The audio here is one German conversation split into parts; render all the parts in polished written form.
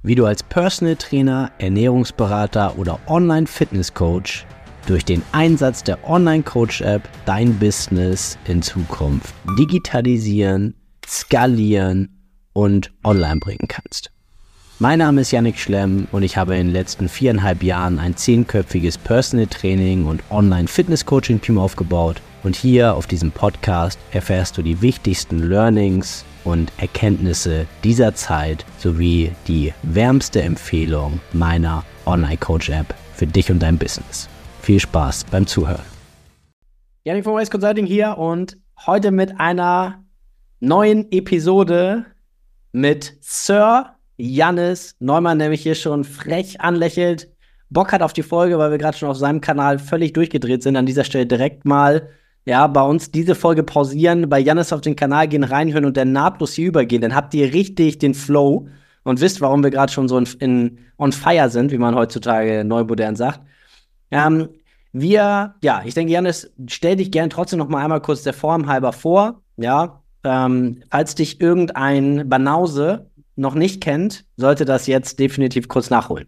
wie du als Personal Trainer, Ernährungsberater oder Online-Fitness-Coach durch den Einsatz der Online-Coach-App dein Business in Zukunft digitalisieren, skalieren und online bringen kannst. Mein Name ist Yannick Schlemm und ich habe in den letzten 4,5 Jahren ein 10-köpfiges Personal Training und Online-Fitness-Coaching-Team aufgebaut. Und hier auf diesem Podcast erfährst du die wichtigsten Learnings und Erkenntnisse dieser Zeit sowie die wärmste Empfehlung meiner Online-Coach-App für dich und dein Business. Viel Spaß beim Zuhören. Yannick von Wise Consulting hier und heute mit einer neuen Episode mit Sir Jannis Neumann, der mich hier schon frech anlächelt, Bock hat auf die Folge, weil wir gerade schon auf seinem Kanal völlig durchgedreht sind. An dieser Stelle direkt mal bei uns diese Folge pausieren, bei Jannis auf den Kanal gehen, reinhören und dann nahtlos hier übergehen. Dann habt ihr richtig den Flow und wisst, warum wir gerade schon so on fire sind, wie man heutzutage neumodern sagt. Ich denke, Jannis, stell dich gerne trotzdem noch mal einmal kurz der Form halber vor. Falls dich irgendein Banause noch nicht kennt, sollte das jetzt definitiv kurz nachholen.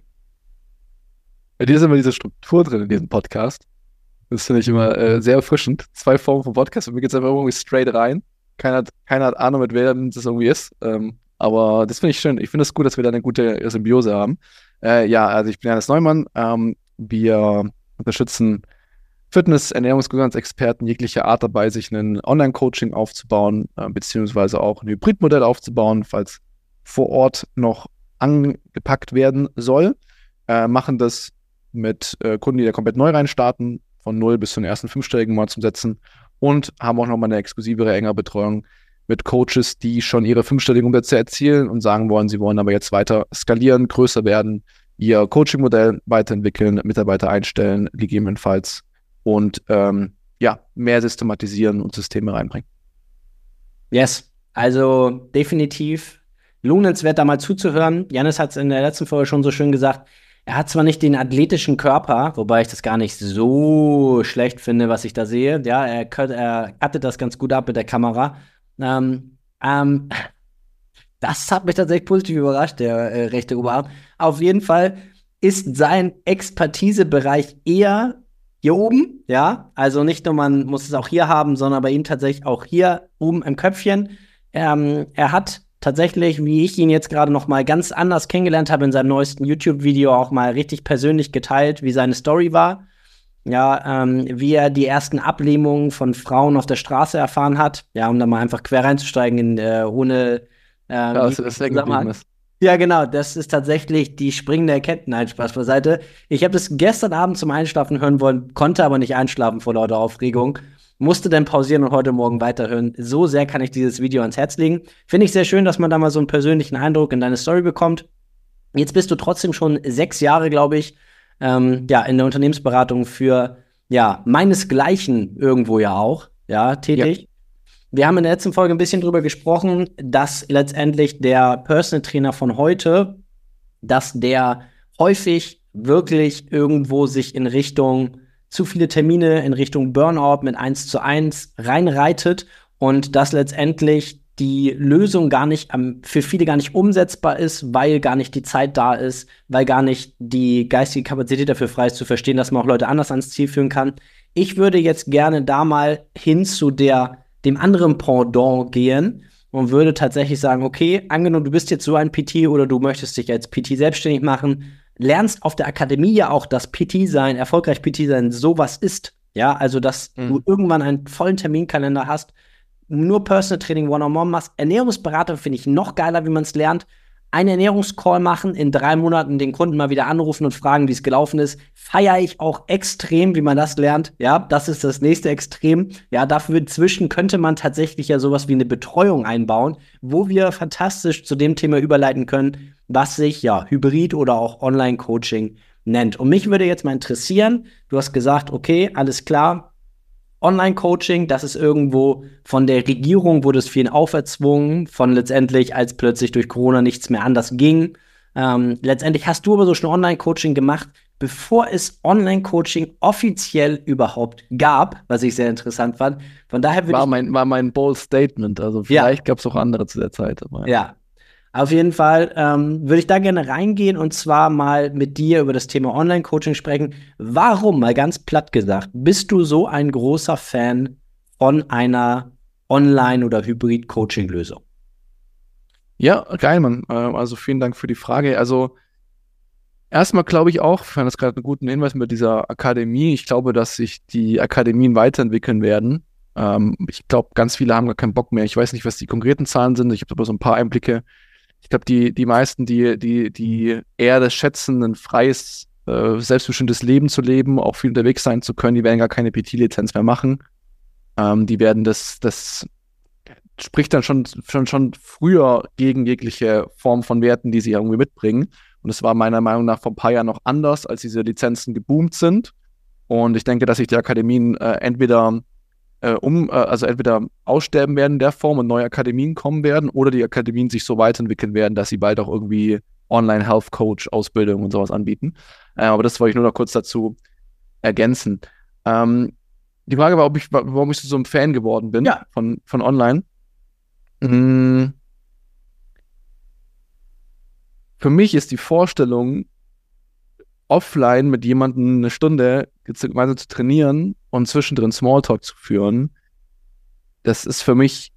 Bei dir ist immer diese Struktur drin in diesem Podcast. Das finde ich immer sehr erfrischend. 2 Formen von Podcast. Und mir geht es einfach irgendwie straight rein. Keiner hat Ahnung, mit wem das irgendwie ist. Aber das finde ich schön. Ich finde es gut, dass wir da eine gute Symbiose haben. Also ich bin Jannis Neumann. Wir unterstützen Fitness-, Ernährungs-, Gesundheitsexperten jeglicher Art dabei, sich ein Online-Coaching aufzubauen, beziehungsweise auch ein Hybridmodell aufzubauen, falls vor Ort noch angepackt werden soll. Machen das mit Kunden, die da komplett neu reinstarten, von 0 bis zu den ersten 5-stelligen Monat zu setzen, und haben auch nochmal eine exklusivere, engere Betreuung mit Coaches, die schon ihre 5-stelligen Umsätze erzielen und sagen wollen, sie wollen aber jetzt weiter skalieren, größer werden, ihr Coaching-Modell weiterentwickeln, Mitarbeiter einstellen, gegebenenfalls, und mehr systematisieren und Systeme reinbringen. Yes, also definitiv lohnenswert, da mal zuzuhören. Jannis hat es in der letzten Folge schon so schön gesagt, er hat zwar nicht den athletischen Körper, wobei ich das gar nicht so schlecht finde, was ich da sehe. Ja, er cuttet das ganz gut ab mit der Kamera. Das hat mich tatsächlich positiv überrascht, der rechte Oberarm. Auf jeden Fall ist sein Expertisebereich eher hier oben, ja. Also nicht nur, man muss es auch hier haben, sondern bei ihm tatsächlich auch hier oben im Köpfchen. Er hat tatsächlich, wie ich ihn jetzt gerade noch mal ganz anders kennengelernt habe, in seinem neuesten YouTube-Video auch mal richtig persönlich geteilt, wie seine Story war. Wie er die ersten Ablehnungen von Frauen auf der Straße erfahren hat. Ja, um da mal einfach quer reinzusteigen, ohne das ist. Ja, genau, das ist tatsächlich die springende Erkenntnis. Nein, Spaß beiseite. Ich habe das gestern Abend zum Einschlafen hören wollen, konnte aber nicht einschlafen vor lauter Aufregung. Musste dann pausieren und heute Morgen weiterhören. So sehr kann ich dieses Video ans Herz legen. Finde ich sehr schön, dass man da mal so einen persönlichen Eindruck in deine Story bekommt. Jetzt bist du trotzdem schon 6 Jahre, glaube ich, in der Unternehmensberatung für, meinesgleichen irgendwo ja auch, tätig. Ja. Wir haben in der letzten Folge ein bisschen drüber gesprochen, dass letztendlich der Personal Trainer von heute, dass der häufig wirklich irgendwo sich in Richtung zu viele Termine, in Richtung Burnout mit 1:1 reinreitet und dass letztendlich die Lösung für viele gar nicht umsetzbar ist, weil gar nicht die Zeit da ist, weil gar nicht die geistige Kapazität dafür frei ist, zu verstehen, dass man auch Leute anders ans Ziel führen kann. Ich würde jetzt gerne da mal hin zu dem anderen Pendant gehen und würde tatsächlich sagen, okay, angenommen, du bist jetzt so ein PT oder du möchtest dich als PT selbstständig machen, lernst auf der Akademie ja auch, dass PT sein, erfolgreich PT sein, sowas ist. Ja, also, dass du irgendwann einen vollen Terminkalender hast, nur Personal Training One-on-One machst. Ernährungsberater finde ich noch geiler, wie man es lernt. Einen Ernährungscall machen, in 3 Monaten den Kunden mal wieder anrufen und fragen, wie es gelaufen ist. Feiere ich auch extrem, wie man das lernt. Ja, das ist das nächste Extrem. Ja, dafür inzwischen könnte man tatsächlich ja sowas wie eine Betreuung einbauen, wo wir fantastisch zu dem Thema überleiten können, was sich Hybrid- oder auch Online-Coaching nennt. Und mich würde jetzt mal interessieren, du hast gesagt, okay, alles klar, Online-Coaching, das ist irgendwo von der Regierung, wurde es vielen auferzwungen, von letztendlich, als plötzlich durch Corona nichts mehr anders ging. Letztendlich hast du aber so schon Online-Coaching gemacht, bevor es Online-Coaching offiziell überhaupt gab, was ich sehr interessant fand. Von daher war mein bold Statement, also vielleicht gab es auch andere zu der Zeit. Aber ja, Auf jeden Fall würde ich da gerne reingehen und zwar mal mit dir über das Thema Online-Coaching sprechen. Warum, mal ganz platt gesagt, bist du so ein großer Fan von einer Online- oder Hybrid-Coaching-Lösung? Ja, geil, Mann. Also vielen Dank für die Frage. Also erstmal glaube ich auch, ich fand das gerade einen guten Hinweis mit dieser Akademie. Ich glaube, dass sich die Akademien weiterentwickeln werden. Ich glaube, ganz viele haben gar keinen Bock mehr. Ich weiß nicht, was die konkreten Zahlen sind. Ich habe aber so ein paar Einblicke. Ich glaube, die meisten, die eher das schätzen, ein freies, selbstbestimmtes Leben zu leben, auch viel unterwegs sein zu können, die werden gar keine PT-Lizenz mehr machen. Die werden das spricht dann schon früher gegen jegliche Form von Werten, die sie irgendwie mitbringen. Und es war meiner Meinung nach vor ein paar Jahren noch anders, als diese Lizenzen geboomt sind. Und ich denke, dass sich die Akademien entweder aussterben werden in der Form und neue Akademien kommen werden oder die Akademien sich so weiterentwickeln werden, dass sie bald auch irgendwie Online-Health-Coach-Ausbildung und sowas anbieten. Aber das wollte ich nur noch kurz dazu ergänzen. Die Frage war, warum ich so ein Fan geworden bin von Online. Mm, Für mich ist die Vorstellung, offline mit jemandem eine Stunde gemeinsam zu trainieren und zwischendrin Smalltalk zu führen, das ist für mich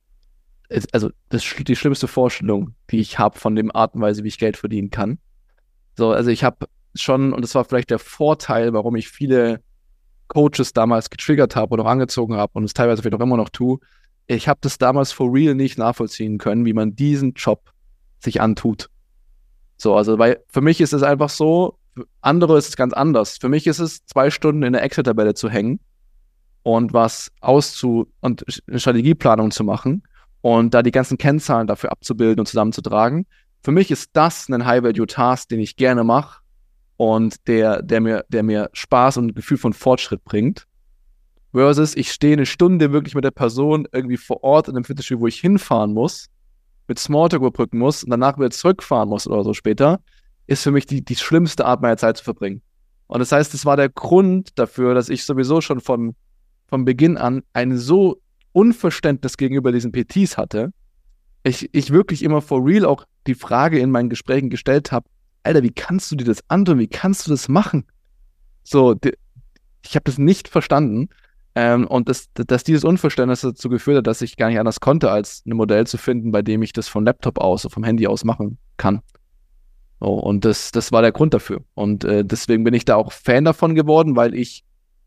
die schlimmste Vorstellung, die ich habe von der Art und Weise, wie ich Geld verdienen kann. So, also ich habe schon, und das war vielleicht der Vorteil, warum ich viele Coaches damals getriggert habe oder auch angezogen habe und es teilweise vielleicht auch immer noch tue, ich habe das damals for real nicht nachvollziehen können, wie man diesen Job sich antut. So, also weil für mich ist es einfach so, für andere ist es ganz anders. Für mich ist es 2 Stunden in der Excel-Tabelle zu hängen und und eine Strategieplanung zu machen und da die ganzen Kennzahlen dafür abzubilden und zusammenzutragen. Für mich ist das ein High-Value-Task, den ich gerne mache und der mir Spaß und ein Gefühl von Fortschritt bringt. Versus ich stehe eine Stunde wirklich mit der Person irgendwie vor Ort in einem Fitnessstudio, wo ich hinfahren muss, mit Smalltalk überbrücken muss und danach wieder zurückfahren muss oder so später, ist für mich die schlimmste Art, meine Zeit zu verbringen. Und das heißt, das war der Grund dafür, dass ich sowieso schon von Beginn an ein so Unverständnis gegenüber diesen PTs hatte. Ich wirklich immer for real auch die Frage in meinen Gesprächen gestellt habe, Alter, wie kannst du dir das antun? Wie kannst du das machen? So, ich habe das nicht verstanden. Und dass dieses Unverständnis dazu geführt hat, dass ich gar nicht anders konnte, als ein Modell zu finden, bei dem ich das vom Laptop aus oder vom Handy aus machen kann. So, und das war der Grund dafür. Und deswegen bin ich da auch Fan davon geworden, weil ich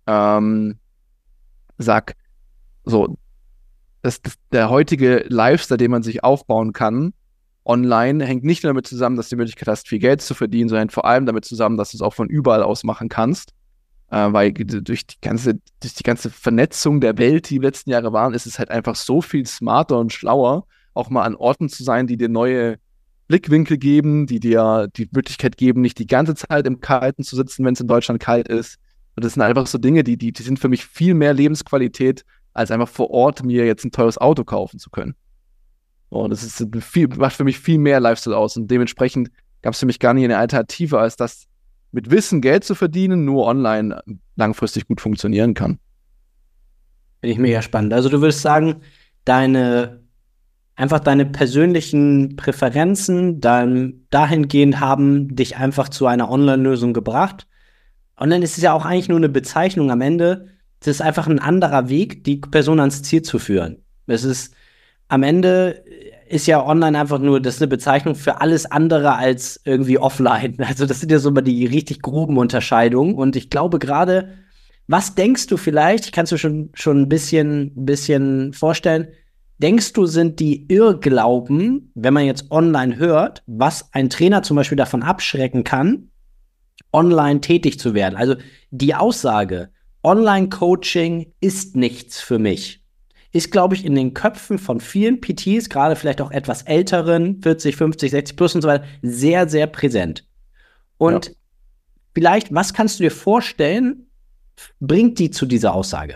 sag, so, der heutige Lifestyle, den man sich aufbauen kann, online, hängt nicht nur damit zusammen, dass du die Möglichkeit hast, viel Geld zu verdienen, sondern vor allem damit zusammen, dass du es auch von überall aus machen kannst. Weil durch die ganze Vernetzung der Welt, die letzten Jahre waren, ist es halt einfach so viel smarter und schlauer, auch mal an Orten zu sein, die dir neue Blickwinkel geben, die dir die Möglichkeit geben, nicht die ganze Zeit im Kalten zu sitzen, wenn es in Deutschland kalt ist. Und das sind einfach so Dinge, die sind für mich viel mehr Lebensqualität, als einfach vor Ort mir jetzt ein teures Auto kaufen zu können. Und das macht für mich viel mehr Lifestyle aus. Und dementsprechend gab es für mich gar nicht eine Alternative, als das mit Wissen Geld zu verdienen, nur online langfristig gut funktionieren kann. Finde ich mega spannend. Also du würdest sagen, deine persönlichen Präferenzen dahingehend haben dich einfach zu einer Online-Lösung gebracht. Online ist es ja auch eigentlich nur eine Bezeichnung am Ende. Es ist einfach ein anderer Weg, die Person ans Ziel zu führen. Am Ende ist ja online einfach nur, das ist eine Bezeichnung für alles andere als irgendwie offline. Also das sind ja so mal die richtig groben Unterscheidungen. Und ich glaube gerade, was denkst du vielleicht, kannst du schon ein bisschen vorstellen, denkst du, sind die Irrglauben, wenn man jetzt online hört, was ein Trainer zum Beispiel davon abschrecken kann, online tätig zu werden? Also die Aussage, Online-Coaching ist nichts für mich, ist, glaube ich, in den Köpfen von vielen PTs, gerade vielleicht auch etwas älteren, 40, 50, 60 plus und so weiter, sehr, sehr präsent. Und vielleicht, was kannst du dir vorstellen, bringt die zu dieser Aussage?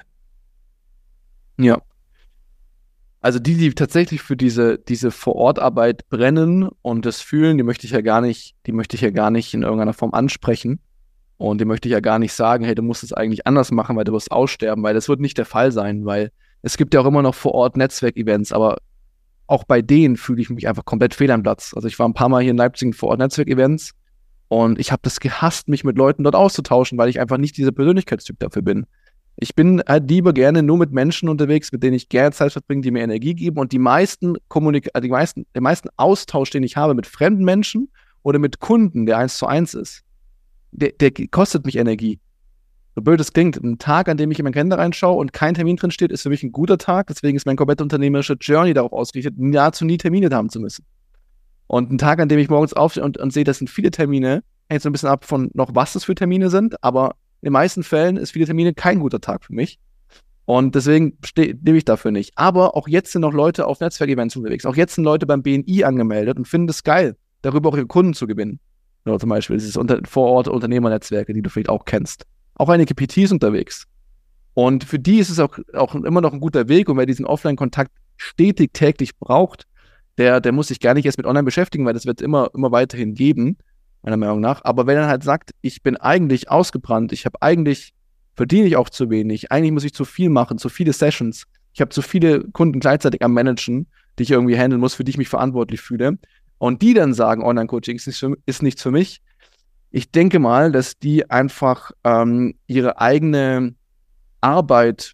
Ja. Also die tatsächlich für diese Vor-Ort-Arbeit brennen und das fühlen, die möchte ich ja gar nicht in irgendeiner Form ansprechen. Und die möchte ich ja gar nicht sagen, hey, du musst es eigentlich anders machen, weil du wirst aussterben, weil das wird nicht der Fall sein, weil es gibt ja auch immer noch vor Ort Netzwerkevents, aber auch bei denen fühle ich mich einfach komplett fehl am Platz. Also ich war ein paar Mal hier in Leipzig vor Ort Netzwerkevents und ich habe das gehasst, mich mit Leuten dort auszutauschen, weil ich einfach nicht dieser Persönlichkeitstyp dafür bin. Ich bin halt lieber gerne nur mit Menschen unterwegs, mit denen ich gerne Zeit verbringe, die mir Energie geben, und den meisten Austausch, den ich habe mit fremden Menschen oder mit Kunden, der 1:1 ist, der kostet mich Energie. So blöd es klingt, ein Tag, an dem ich in meinen Kalender reinschaue und kein Termin drin steht, ist für mich ein guter Tag. Deswegen ist mein komplette unternehmerische Journey darauf ausgerichtet, nahezu nie Termine haben zu müssen. Und ein Tag, an dem ich morgens aufstehe und sehe, das sind viele Termine, hängt so ein bisschen ab von noch, was das für Termine sind, aber in den meisten Fällen ist viele Termine kein guter Tag für mich. Und deswegen nehme ich dafür nicht. Aber auch jetzt sind noch Leute auf Netzwerkevents unterwegs. Auch jetzt sind Leute beim BNI angemeldet und finden es geil, darüber auch ihre Kunden zu gewinnen. Oder zum Beispiel dieses Vorort-Unternehmernetzwerke, die du vielleicht auch kennst. Auch einige PTs unterwegs. Und für die ist es auch immer noch ein guter Weg. Und wer diesen Offline-Kontakt stetig, täglich braucht, der muss sich gar nicht erst mit Online beschäftigen, weil das wird es immer weiterhin geben, meiner Meinung nach. Aber wenn er halt sagt, ich bin eigentlich ausgebrannt, verdiene ich auch zu wenig, eigentlich muss ich zu viel machen, zu viele Sessions, ich habe zu viele Kunden gleichzeitig am Managen, die ich irgendwie handeln muss, für die ich mich verantwortlich fühle, und die dann sagen, Online-Coaching ist nichts für mich. Ich denke mal, dass die einfach ihre eigene Arbeit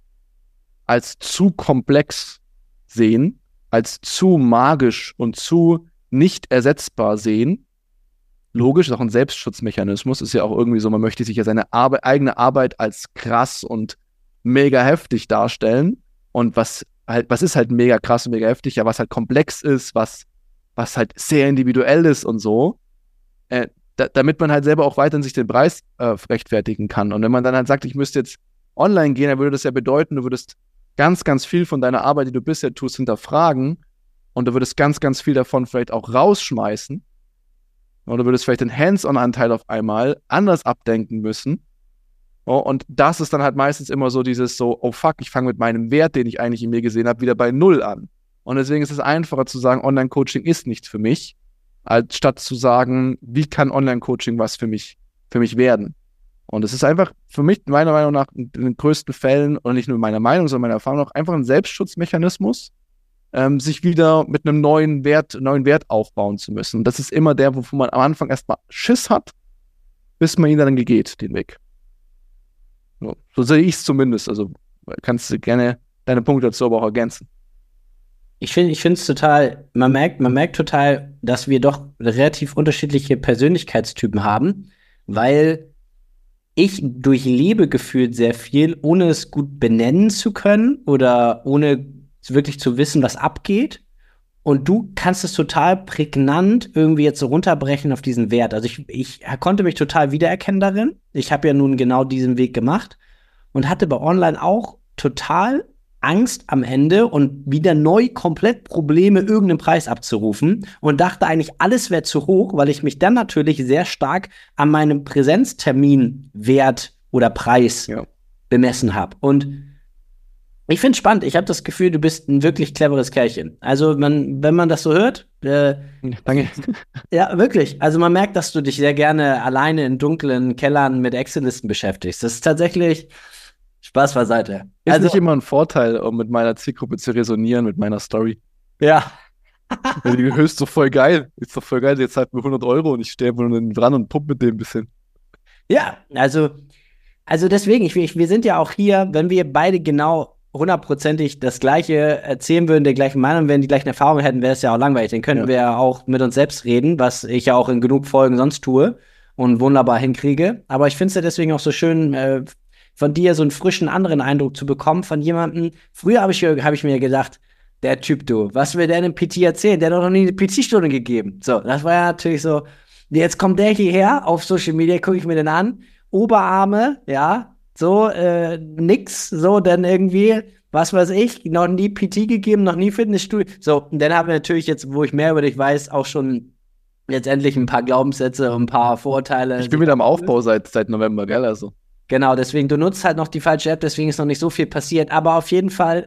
als zu komplex sehen, als zu magisch und zu nicht ersetzbar sehen. Logisch, ist auch ein Selbstschutzmechanismus, ist ja auch irgendwie so, man möchte sich ja seine eigene Arbeit als krass und mega heftig darstellen. Und was ist halt mega krass und mega heftig? Ja, was halt komplex ist, was halt sehr individuell ist und so. Damit man halt selber auch weiterhin sich den Preis rechtfertigen kann. Und wenn man dann halt sagt, ich müsste jetzt online gehen, dann würde das ja bedeuten, du würdest ganz, ganz viel von deiner Arbeit, die du bisher tust, hinterfragen, und du würdest ganz, ganz viel davon vielleicht auch rausschmeißen, oder du würdest vielleicht den Hands-on-Anteil auf einmal anders abdenken müssen. Oh, und das ist dann halt meistens immer so dieses so, oh fuck, ich fange mit meinem Wert, den ich eigentlich in mir gesehen habe, wieder bei Null an. Und deswegen ist es einfacher zu sagen, Online-Coaching ist nichts für mich, als statt zu sagen, wie kann Online-Coaching was für mich werden. Und es ist einfach für mich, meiner Meinung nach, in den größten Fällen, und nicht nur meiner Meinung, sondern meiner Erfahrung nach, einfach ein Selbstschutzmechanismus, sich wieder mit einem neuen Wert aufbauen zu müssen. Und das ist immer der, wovon man am Anfang erstmal Schiss hat, bis man ihn dann geht, den Weg. So sehe ich es zumindest. Also kannst du gerne deine Punkte dazu aber auch ergänzen. Ich finde es total, man merkt total, dass wir doch relativ unterschiedliche Persönlichkeitstypen haben, weil ich durchlebe gefühlt sehr viel, ohne es gut benennen zu können oder ohne wirklich zu wissen, was abgeht. Und du kannst es total prägnant irgendwie jetzt so runterbrechen auf diesen Wert. Also ich konnte mich total wiedererkennen darin. Ich habe ja nun genau diesen Weg gemacht und hatte bei Online auch total Angst am Ende und wieder neu komplett Probleme, irgendeinen Preis abzurufen, und dachte eigentlich, alles wäre zu hoch, weil ich mich dann natürlich sehr stark an meinem Präsenzterminwert oder Preis bemessen habe. Und ich finde es spannend. Ich habe das Gefühl, du bist ein wirklich cleveres Kerlchen. Also wenn man das so hört, danke. Ja, wirklich. Also man merkt, dass du dich sehr gerne alleine in dunklen Kellern mit Excel-Listen beschäftigst. Das ist tatsächlich Spaß beiseite. Ist nicht immer ein Vorteil, um mit meiner Zielgruppe zu resonieren, mit meiner Story. Ja. Ja, die ist doch voll geil. Ist doch voll geil. Jetzt zahlt mir 100 € und ich stehe dran und pump mit dem ein bisschen. Ja, also deswegen, wir sind ja auch hier, wenn wir beide genau hundertprozentig das Gleiche erzählen würden, der gleichen Meinung wären, die gleichen Erfahrungen hätten, wäre es ja auch langweilig. Dann könnten wir ja auch mit uns selbst reden, was ich ja auch in genug Folgen sonst tue und wunderbar hinkriege. Aber ich finde es ja deswegen auch so schön, von dir so einen frischen, anderen Eindruck zu bekommen von jemandem. Früher hab ich mir gedacht, der Typ, du, was will der in einem PT erzählen? Der hat doch noch nie eine PT-Stunde gegeben. So, das war ja natürlich so, jetzt kommt der hierher auf Social Media, gucke ich mir den an, Oberarme, ja, so, nix, so, dann irgendwie, was weiß ich, noch nie PT gegeben, noch nie Fitnessstudio. So, und dann haben wir natürlich jetzt, wo ich mehr über dich weiß, auch schon letztendlich ein paar Glaubenssätze und ein paar Vorurteile. Ich bin wieder am Aufbau seit November, gell, also. Genau, deswegen, du nutzt halt noch die falsche App, deswegen ist noch nicht so viel passiert, aber auf jeden Fall,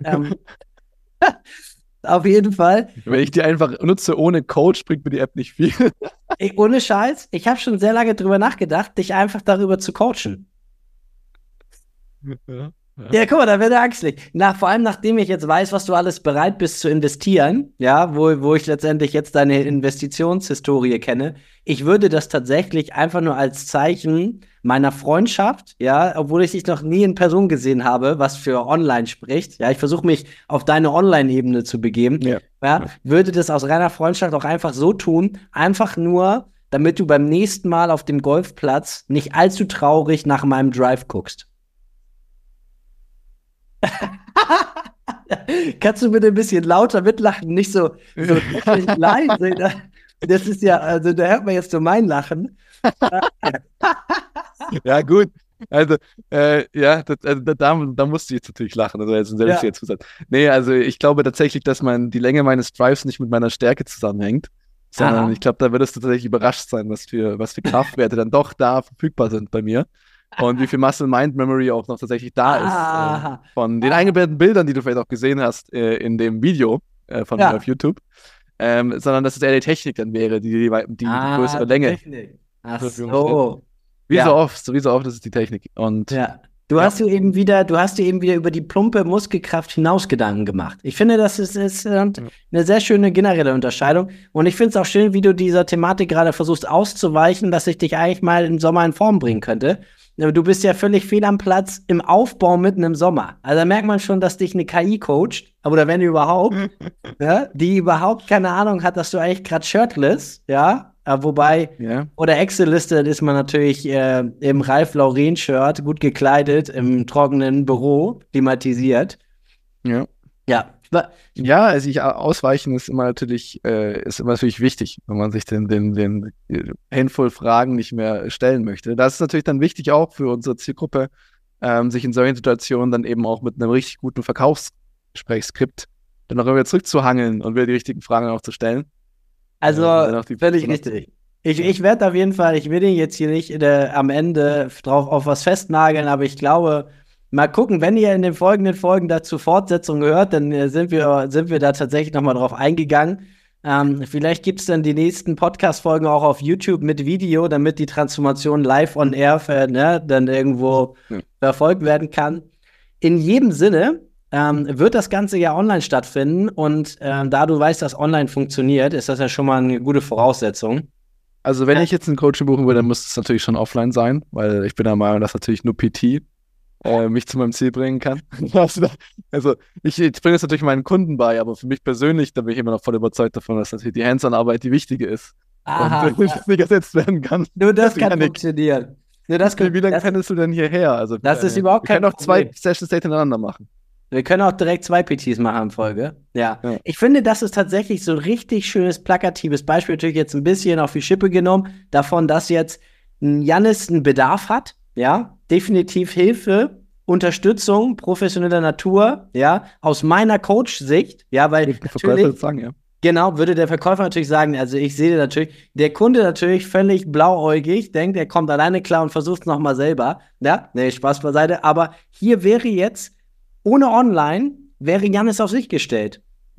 Wenn ich die einfach nutze ohne Coach, bringt mir die App nicht viel. Ohne Scheiß, ich habe schon sehr lange drüber nachgedacht, dich einfach darüber zu coachen. Ja. Ja, guck mal, da wird er axtlich. Vor allem, nachdem ich jetzt weiß, was du alles bereit bist zu investieren, ja, wo ich letztendlich jetzt deine Investitionshistorie kenne, ich würde das tatsächlich einfach nur als Zeichen meiner Freundschaft, ja, obwohl ich dich noch nie in Person gesehen habe, was für online spricht, ja, ich versuche mich auf deine Online-Ebene zu begeben, ja, würde das aus reiner Freundschaft auch einfach so tun, einfach nur, damit du beim nächsten Mal auf dem Golfplatz nicht allzu traurig nach meinem Drive guckst. Kannst du bitte ein bisschen lauter mitlachen, nicht so leise? Das ist ja, also da hört man jetzt nur mein Lachen. Ja, gut. Also, da musste ich jetzt natürlich lachen. Also, jetzt ein selbstständiger Zusatz. Nee, also ich glaube tatsächlich, dass die Länge meines Drives nicht mit meiner Stärke zusammenhängt, sondern ich glaube, da würdest du tatsächlich überrascht sein, was für Kraftwerte dann doch da verfügbar sind bei mir. Und wie viel Muscle-Mind-Memory auch noch tatsächlich da ist. Von den eingebetteten Bildern, die du vielleicht auch gesehen hast in dem Video von mir auf YouTube. Sondern dass es eher die Technik dann wäre, die größere Länge. Technik. Ach so. Wie so oft ist es die Technik. Und Du hast dir eben wieder über die plumpe Muskelkraft hinaus Gedanken gemacht. Ich finde, das ist eine sehr schöne generelle Unterscheidung. Und ich finde es auch schön, wie du dieser Thematik gerade versuchst auszuweichen, dass ich dich eigentlich mal im Sommer in Form bringen könnte. Du bist ja völlig fehl am Platz im Aufbau mitten im Sommer. Also da merkt man schon, dass dich eine KI coacht, oder wenn überhaupt, die überhaupt keine Ahnung hat, dass du eigentlich gerade shirtless, wobei, oder Excel-listed ist man natürlich im Ralf Lauren-Shirt, gut gekleidet, im trockenen Büro, klimatisiert. Ja, also ausweichen ist immer natürlich wichtig, wenn man sich den Handvoll Fragen nicht mehr stellen möchte. Das ist natürlich dann wichtig auch für unsere Zielgruppe, sich in solchen Situationen dann eben auch mit einem richtig guten Verkaufsgesprächsskript dann auch wieder zurückzuhangeln und wieder die richtigen Fragen auch zu stellen. Also völlig richtig. Ich werde auf jeden Fall, ich will den jetzt hier nicht am Ende drauf auf was festnageln, aber ich glaube, mal gucken, wenn ihr in den folgenden Folgen dazu Fortsetzungen hört, dann sind wir da tatsächlich nochmal drauf eingegangen. Vielleicht gibt es dann die nächsten Podcast-Folgen auch auf YouTube mit Video, damit die Transformation live on air dann irgendwo verfolgt werden kann. In jedem Sinne wird das Ganze ja online stattfinden und da du weißt, dass online funktioniert, ist das ja schon mal eine gute Voraussetzung. Also wenn ich jetzt ein Coaching buchen würde, dann müsste es natürlich schon offline sein, weil ich bin der Meinung, dass natürlich nur PT mich zu meinem Ziel bringen kann. Also ich bringe es natürlich meinen Kunden bei, aber für mich persönlich, da bin ich immer noch voll überzeugt davon, dass natürlich die Hands-on-Arbeit die wichtige ist. Und nicht ersetzt werden kann. Nur das kann funktionieren. Wie lange pendelst du denn hierher? Also, das ist überhaupt kein Problem. Wir können auch 2 Sessions hintereinander machen. Wir können auch direkt 2 PTs machen in Folge. Ja. Ich finde, das ist tatsächlich so ein richtig schönes, plakatives Beispiel. Natürlich jetzt ein bisschen auf die Schippe genommen, davon, dass jetzt Jannis einen Bedarf hat. Ja, definitiv Hilfe, Unterstützung, professioneller Natur, aus meiner Coach-Sicht, weil natürlich, genau, würde der Verkäufer natürlich sagen, also ich sehe natürlich, der Kunde natürlich völlig blauäugig, denkt, er kommt alleine klar und versucht es nochmal selber, Spaß beiseite, aber hier wäre jetzt, ohne online, wäre Jannis auf sich gestellt.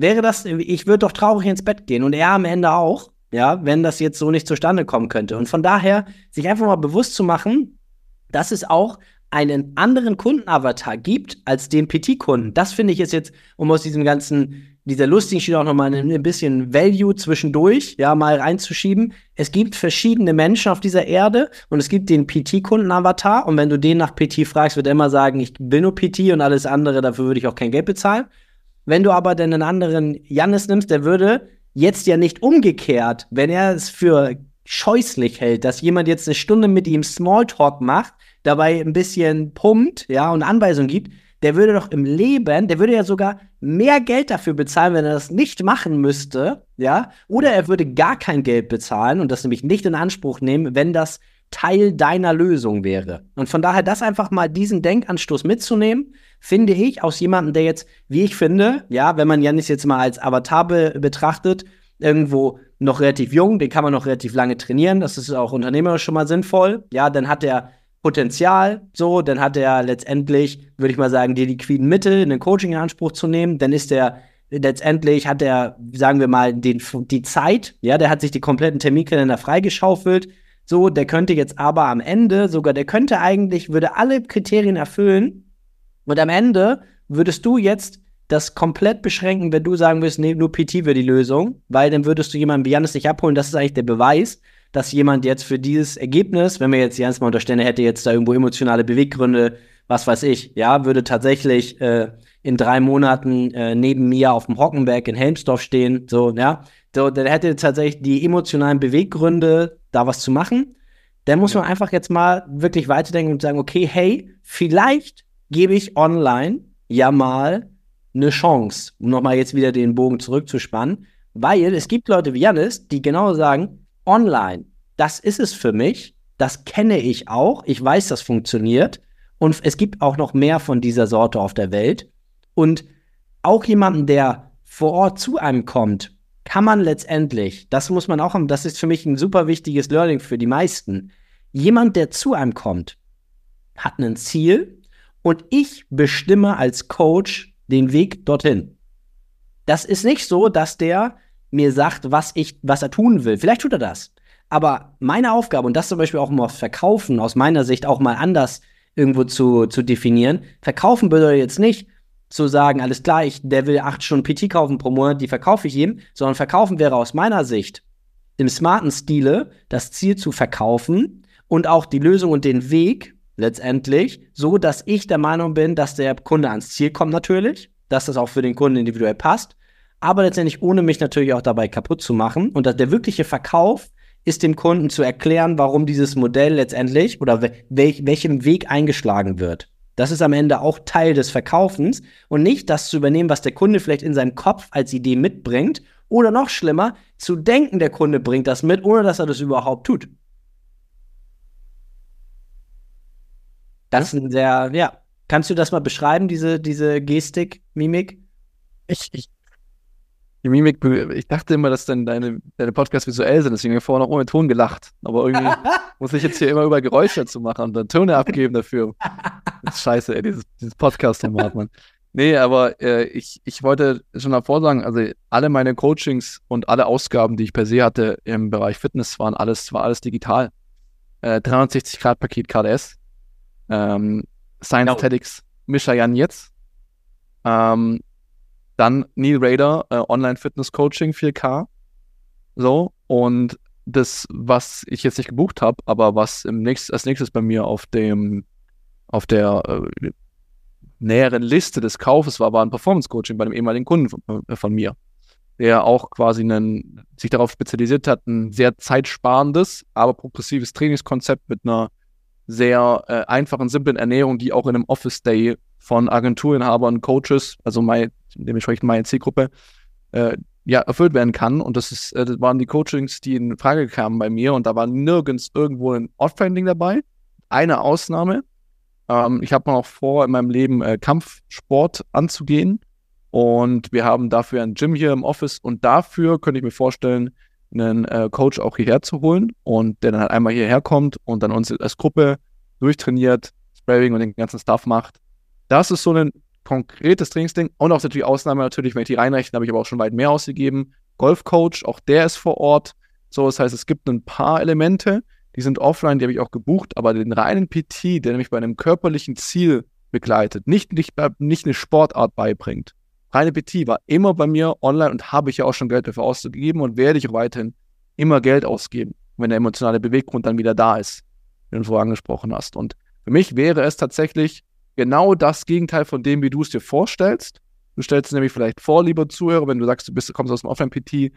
Ich würde doch traurig ins Bett gehen und er am Ende auch, wenn das jetzt so nicht zustande kommen könnte. Und von daher, sich einfach mal bewusst zu machen, dass es auch einen anderen Kundenavatar gibt als den PT-Kunden. Das finde ich ist jetzt, um aus dieser lustigen Schiene auch nochmal ein bisschen Value zwischendurch, mal reinzuschieben. Es gibt verschiedene Menschen auf dieser Erde und es gibt den PT-Kunden-Avatar und wenn du den nach PT fragst, wird er immer sagen, ich will nur PT und alles andere, dafür würde ich auch kein Geld bezahlen. Wenn du aber dann einen anderen Jannis nimmst, der würde jetzt ja nicht umgekehrt, wenn er es für scheußlich hält, dass jemand jetzt eine Stunde mit ihm Smalltalk macht, dabei ein bisschen pumpt, und Anweisungen gibt, der würde doch der würde ja sogar mehr Geld dafür bezahlen, wenn er das nicht machen müsste, oder er würde gar kein Geld bezahlen und das nämlich nicht in Anspruch nehmen, wenn das Teil deiner Lösung wäre. Und von daher, das einfach mal diesen Denkanstoß mitzunehmen, finde ich, aus jemandem, der jetzt, wie ich finde, wenn man Jannis jetzt mal als Avatar betrachtet, irgendwo noch relativ jung, den kann man noch relativ lange trainieren, das ist auch unternehmerisch schon mal sinnvoll, dann hat er Potenzial, dann hat er letztendlich, würde ich mal sagen, die liquiden Mittel, einen Coaching in Anspruch zu nehmen, dann ist er letztendlich, hat er, sagen wir mal, die Zeit, der hat sich die kompletten Terminkalender freigeschaufelt, der könnte jetzt aber am Ende sogar, würde alle Kriterien erfüllen, Und am Ende würdest du jetzt das komplett beschränken, wenn du sagen würdest, nee, nur PT wäre die Lösung, weil dann würdest du jemanden wie Jannis nicht abholen. Das ist eigentlich der Beweis, dass jemand jetzt für dieses Ergebnis, wenn wir jetzt Jannis mal unterstellen, er hätte jetzt da irgendwo emotionale Beweggründe, was weiß ich, ja, würde tatsächlich in 3 Monaten neben mir auf dem Hockenberg in Helmsdorf stehen, so, ja, so, dann hätte er tatsächlich die emotionalen Beweggründe, da was zu machen. Dann muss man einfach jetzt mal wirklich weiterdenken und sagen, okay, hey, vielleicht gebe ich online ja mal eine Chance, um nochmal jetzt wieder den Bogen zurückzuspannen, weil es gibt Leute wie Jannis, die genau sagen, online, das ist es für mich, das kenne ich auch, ich weiß, das funktioniert und es gibt auch noch mehr von dieser Sorte auf der Welt und auch jemanden, der vor Ort zu einem kommt, kann man letztendlich, das muss man auch haben, das ist für mich ein super wichtiges Learning für die meisten, jemand, der zu einem kommt, hat ein Ziel und ich bestimme als Coach den Weg dorthin. Das ist nicht so, dass der mir sagt, was er tun will. Vielleicht tut er das. Aber meine Aufgabe, und das zum Beispiel auch mal Verkaufen, aus meiner Sicht auch mal anders irgendwo zu definieren. Verkaufen bedeutet jetzt nicht zu sagen, alles klar, der will 8 Stunden PT kaufen pro Monat, die verkaufe ich ihm, sondern verkaufen wäre aus meiner Sicht im smarten Stile das Ziel zu verkaufen und auch die Lösung und den Weg letztendlich, so dass ich der Meinung bin, dass der Kunde ans Ziel kommt natürlich, dass das auch für den Kunden individuell passt, aber letztendlich ohne mich natürlich auch dabei kaputt zu machen. Und der wirkliche Verkauf ist dem Kunden zu erklären, warum dieses Modell letztendlich oder welchem Weg eingeschlagen wird. Das ist am Ende auch Teil des Verkaufens und nicht das zu übernehmen, was der Kunde vielleicht in seinem Kopf als Idee mitbringt oder noch schlimmer, zu denken, der Kunde bringt das mit, ohne dass er das überhaupt tut. Das ist ein sehr, ja. Kannst du das mal beschreiben, diese Gestik, Mimik? Die Mimik, ich dachte immer, dass deine Podcasts visuell sind, deswegen habe ich vorher noch ohne Ton gelacht. Aber irgendwie muss ich jetzt hier immer über Geräusche dazu machen und dann Töne abgeben dafür. Das ist scheiße, ey, dieses Podcast-Format, Mann. Nee, aber ich wollte schon davor sagen, also alle meine Coachings und alle Ausgaben, die ich per se hatte im Bereich Fitness, war alles digital. 360-Grad-Paket KDS, Science Tactics, Mischa Jan jetzt. Dann Neil Rader, Online-Fitness-Coaching 4K. So, und das, was ich jetzt nicht gebucht habe, aber was als nächstes bei mir auf der näheren Liste des Kaufes war ein Performance-Coaching bei einem ehemaligen Kunden von mir, der auch quasi sich darauf spezialisiert hat, ein sehr zeitsparendes, aber progressives Trainingskonzept mit einer sehr einfachen, simplen Ernährung, die auch in einem Office-Day von Agenturinhabern, Coaches, also dementsprechend meine Zielgruppe, erfüllt werden kann. Und das waren die Coachings, die in Frage kamen bei mir. Und da war nirgends irgendwo ein Offending dabei. Eine Ausnahme. Ich habe noch vor, in meinem Leben Kampfsport anzugehen. Und wir haben dafür ein Gym hier im Office. Und dafür könnte ich mir vorstellen, einen Coach auch hierher zu holen. Und der dann halt einmal hierher kommt und dann uns als Gruppe durchtrainiert, Sparring und den ganzen Stuff macht. Das ist so ein konkretes Trainingsding und auch natürlich Ausnahme natürlich, wenn ich die reinrechne, habe ich aber auch schon weit mehr ausgegeben. Golfcoach, auch der ist vor Ort. So, das heißt, es gibt ein paar Elemente, die sind offline, die habe ich auch gebucht, aber den reinen PT, der nämlich bei einem körperlichen Ziel begleitet, nicht eine Sportart beibringt. Reine PT war immer bei mir online und habe ich ja auch schon Geld dafür ausgegeben und werde ich auch weiterhin immer Geld ausgeben, wenn der emotionale Beweggrund dann wieder da ist, den du vorher angesprochen hast. Und für mich wäre es tatsächlich genau das Gegenteil von dem, wie du es dir vorstellst. Du stellst es nämlich vielleicht vor, lieber Zuhörer, wenn du sagst, du kommst aus dem Offline-PT,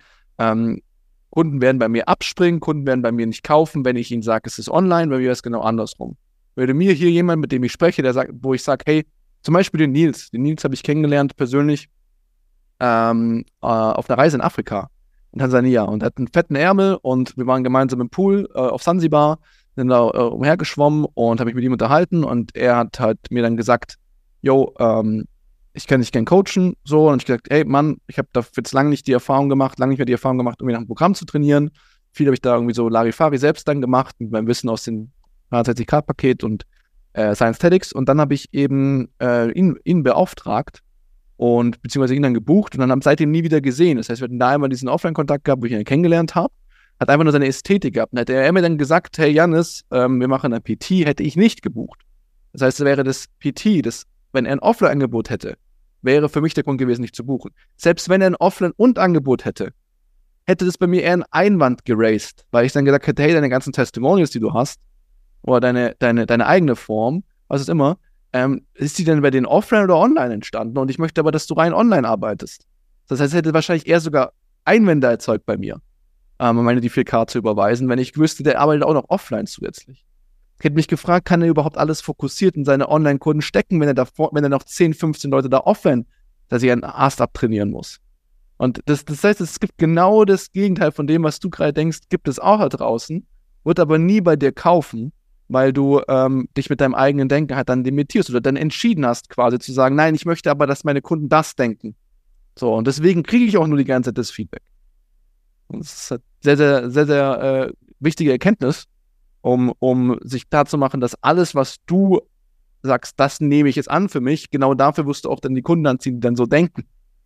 Kunden werden bei mir abspringen, Kunden werden bei mir nicht kaufen, wenn ich ihnen sage, es ist online, bei mir wäre es genau andersrum. Würde mir hier jemand, mit dem ich spreche, wo ich sage, hey, zum Beispiel den Nils habe ich kennengelernt persönlich auf einer Reise in Afrika, in Tansania, und er hat einen fetten Ärmel und wir waren gemeinsam im Pool auf Sansibar, sind da umhergeschwommen und habe mich mit ihm unterhalten und er hat halt mir dann gesagt, yo, ich kann dich gern coachen, so, und ich gesagt, hey Mann, ich habe da jetzt lange nicht mehr die Erfahrung gemacht, irgendwie nach einem Programm zu trainieren. Viel habe ich da irgendwie so Larifari selbst dann gemacht, mit meinem Wissen aus dem 360-Grad-Paket und Science Tactics, und dann habe ich eben ihn beauftragt und beziehungsweise ihn dann gebucht und dann haben seitdem nie wieder gesehen. Das heißt, wir hatten da einmal diesen Offline-Kontakt gehabt, wo ich ihn kennengelernt habe, hat einfach nur seine Ästhetik gehabt. Und hätte er mir dann gesagt, hey Jannis, wir machen ein PT, hätte ich nicht gebucht. Das heißt, es wäre das PT, das wenn er ein Offline-Angebot hätte, wäre für mich der Grund gewesen, nicht zu buchen. Selbst wenn er ein Offline- und Angebot hätte das bei mir eher einen Einwand geraced, weil ich dann gesagt hätte, hey, deine ganzen Testimonials, die du hast, oder deine eigene Form, was ist immer, ist die denn bei denen offline oder online entstanden? Und ich möchte aber, dass du rein online arbeitest. Das heißt, es hätte wahrscheinlich eher sogar Einwände erzeugt bei mir, meine die 4K zu überweisen, wenn ich wüsste, der arbeitet auch noch offline zusätzlich. Ich hätte mich gefragt, kann er überhaupt alles fokussiert in seine Online-Kunden stecken, wenn er noch 10, 15 Leute da offline, dass er einen Ast abtrainieren muss. Und das heißt, es gibt genau das Gegenteil von dem, was du gerade denkst, gibt es auch da draußen, wird aber nie bei dir kaufen, weil du dich mit deinem eigenen Denken halt dann limitierst oder dann entschieden hast, quasi zu sagen, nein, ich möchte aber, dass meine Kunden das denken. So, und deswegen kriege ich auch nur die ganze Zeit das Feedback. Und das ist halt sehr, sehr, sehr, sehr wichtige Erkenntnis, um sich klarzumachen, dass alles, was du sagst, das nehme ich jetzt an für mich, genau dafür wirst du auch dann die Kunden anziehen, die dann so denken.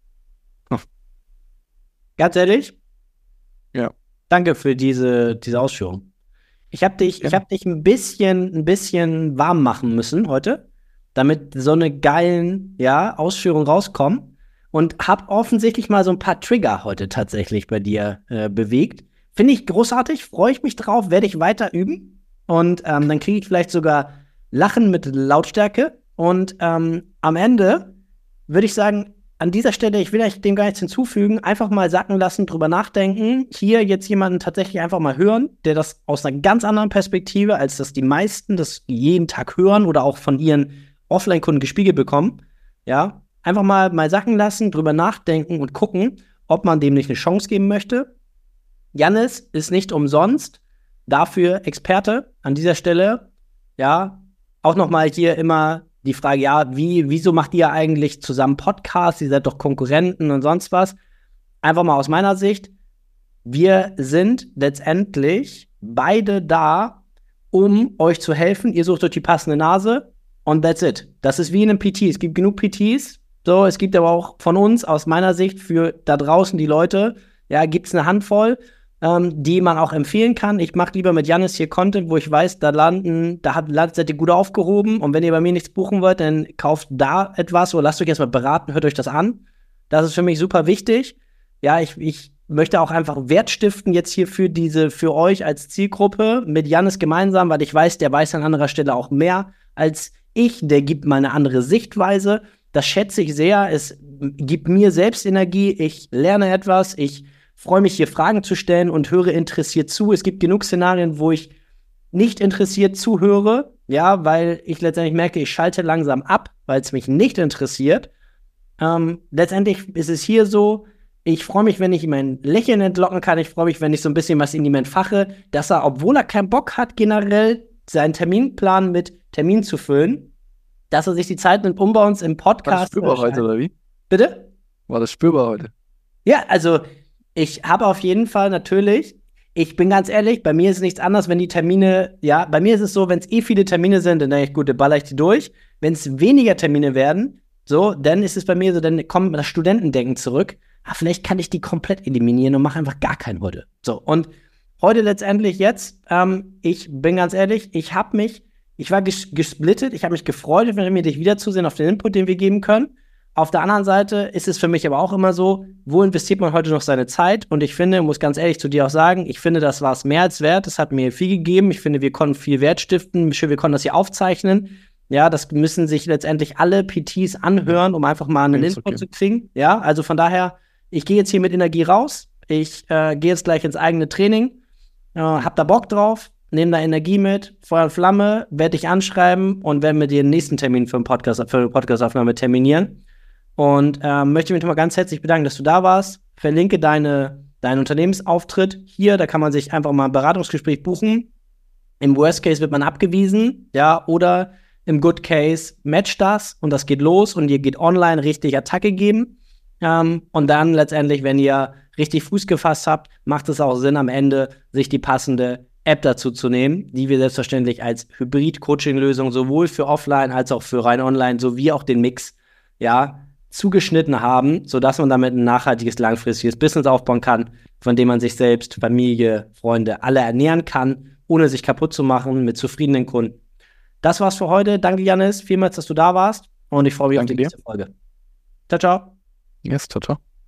Ganz ehrlich? Ja. Danke für diese Ausführung. Ich hab dich ein bisschen warm machen müssen heute, damit so eine geilen, Ausführungen rauskommen und hab offensichtlich mal so ein paar Trigger heute tatsächlich bei dir bewegt. Finde ich großartig, freue ich mich drauf, werde ich weiter üben und dann kriege ich vielleicht sogar Lachen mit Lautstärke und am Ende würde ich sagen, an dieser Stelle, ich will eigentlich dem gar nichts hinzufügen, einfach mal sacken lassen, drüber nachdenken, hier jetzt jemanden tatsächlich einfach mal hören, der das aus einer ganz anderen Perspektive, als dass die meisten das jeden Tag hören oder auch von ihren Offline-Kunden gespiegelt bekommen, ja, einfach mal sacken lassen, drüber nachdenken und gucken, ob man dem nicht eine Chance geben möchte. Jannis ist nicht umsonst dafür Experte an dieser Stelle, ja, auch nochmal hier immer die Frage, wieso macht ihr eigentlich zusammen Podcasts? Ihr seid doch Konkurrenten und sonst was. Einfach mal aus meiner Sicht, wir sind letztendlich beide da, um euch zu helfen. Ihr sucht euch die passende Nase und that's it. Das ist wie in einem PT. Es gibt genug PTs. So, es gibt aber auch von uns, aus meiner Sicht, für da draußen die Leute, gibt es eine Handvoll, die man auch empfehlen kann. Ich mache lieber mit Jannis hier Content, wo ich weiß, seid ihr gut aufgehoben. Und wenn ihr bei mir nichts buchen wollt, dann kauft da etwas oder lasst euch erstmal beraten, hört euch das an. Das ist für mich super wichtig. Ja, ich möchte auch einfach Wert stiften jetzt hier für euch als Zielgruppe mit Jannis gemeinsam, weil ich weiß, der weiß an anderer Stelle auch mehr als ich. Der gibt mal eine andere Sichtweise. Das schätze ich sehr. Es gibt mir selbst Energie. Ich lerne etwas. Ich freue mich, hier Fragen zu stellen und höre interessiert zu. Es gibt genug Szenarien, wo ich nicht interessiert zuhöre, weil ich letztendlich merke, ich schalte langsam ab, weil es mich nicht interessiert. Letztendlich ist es hier so, ich freue mich, wenn ich ihm ein Lächeln entlocken kann. Ich freue mich, wenn ich so ein bisschen was in ihm entfache, dass er, obwohl er keinen Bock hat, generell seinen Terminplan mit Termin zu füllen, dass er sich die Zeit nimmt, um bei uns im Podcast. War das spürbar heute, oder wie? Bitte? War das spürbar heute? Ja, also ich habe auf jeden Fall natürlich, ich bin ganz ehrlich, bei mir ist es nichts anderes, wenn die Termine, bei mir ist es so, wenn es viele Termine sind, dann denke ich, gut, dann baller ich die durch. Wenn es weniger Termine werden, so, dann ist es bei mir so, dann kommt das Studentendenken zurück. Vielleicht kann ich die komplett eliminieren und mache einfach gar keinen heute. So, und heute letztendlich jetzt, ich bin ganz ehrlich, ich war gesplittet, ich habe mich gefreut, wenn wir dich wiederzusehen auf den Input, den wir geben können. Auf der anderen Seite ist es für mich aber auch immer so, wo investiert man heute noch seine Zeit? Und ich finde, muss ganz ehrlich zu dir auch sagen, ich finde, das war es mehr als wert. Es hat mir viel gegeben. Ich finde, wir konnten viel Wert stiften. Wir konnten das hier aufzeichnen. Ja, das müssen sich letztendlich alle PTs anhören, um einfach mal einen Input zu kriegen. Ja, also von daher, ich gehe jetzt hier mit Energie raus. Ich gehe jetzt gleich ins eigene Training. Hab da Bock drauf. Nehme da Energie mit, Feuer und Flamme, werde dich anschreiben und werde mit dir den nächsten Termin für eine Podcast-Aufnahme terminieren. Und möchte mich nochmal ganz herzlich bedanken, dass du da warst. Verlinke deinen Unternehmensauftritt hier. Da kann man sich einfach mal ein Beratungsgespräch buchen. Im Worst Case wird man abgewiesen, oder im Good Case matcht das und das geht los und ihr geht online richtig Attacke geben. Und dann letztendlich, wenn ihr richtig Fuß gefasst habt, macht es auch Sinn, am Ende sich die passende App dazu zu nehmen, die wir selbstverständlich als Hybrid-Coaching-Lösung sowohl für Offline als auch für rein Online sowie auch den Mix, zugeschnitten haben, sodass man damit ein nachhaltiges, langfristiges Business aufbauen kann, von dem man sich selbst, Familie, Freunde, alle ernähren kann, ohne sich kaputt zu machen, mit zufriedenen Kunden. Das war's für heute. Danke, Jannis, vielmals, dass du da warst. Und ich freue mich auf Danke die dir. nächste Folge. Ciao, ciao. Yes, ciao, ciao.